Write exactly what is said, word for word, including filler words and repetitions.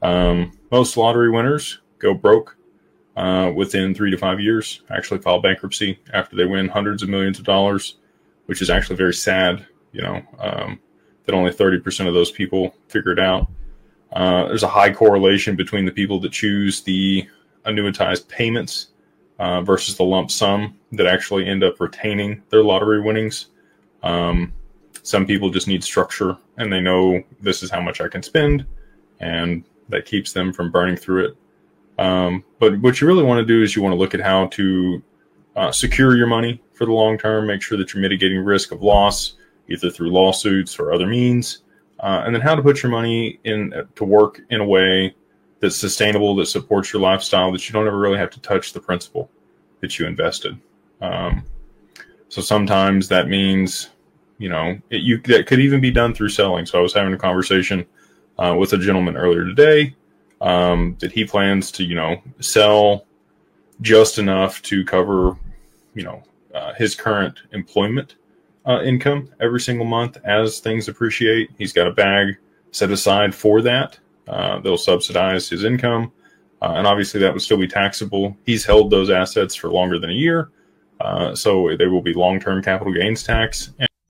Um, most lottery winners go broke uh, within three to five years, actually file bankruptcy after they win hundreds of millions of dollars, which is actually very sad, you know, um, that only thirty percent of those people figure it out. Uh, there's a high correlation between the people that choose the annuitized payments uh, versus the lump sum that actually end up retaining their lottery winnings. Um, some people just need structure, and they know this is how much I can spend, and that keeps them from burning through it. Um, but what you really want to do is you want to look at how to uh, secure your money for the long term, make sure that you're mitigating risk of loss, either through lawsuits or other means, uh, and then how to put your money in uh, to work in a way that's sustainable, that supports your lifestyle, that you don't ever really have to touch the principal that you invested. Um, so sometimes that means, you know, it, you that could even be done through selling. So I was having a conversation uh, with a gentleman earlier today um, that he plans to, you know, sell just enough to cover, you know, uh, his current employment uh, income every single month as things appreciate. He's got a bag set aside for that. Uh, they'll subsidize his income. Uh, and obviously that would still be taxable. He's held those assets for longer than a year. Uh, so they will be long-term capital gains tax. And